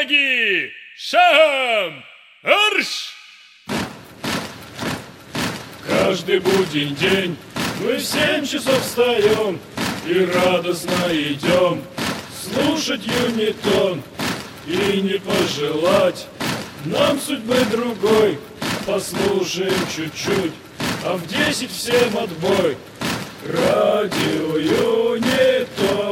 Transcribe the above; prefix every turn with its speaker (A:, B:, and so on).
A: ноги! Шагом! Арш!
B: Каждый будний день мы в 7 часов встаем и радостно идем слушать юнитон. И не пожелать нам судьбы другой. Послушаем чуть-чуть, а в 10 всем отбой. Радио Юнитон.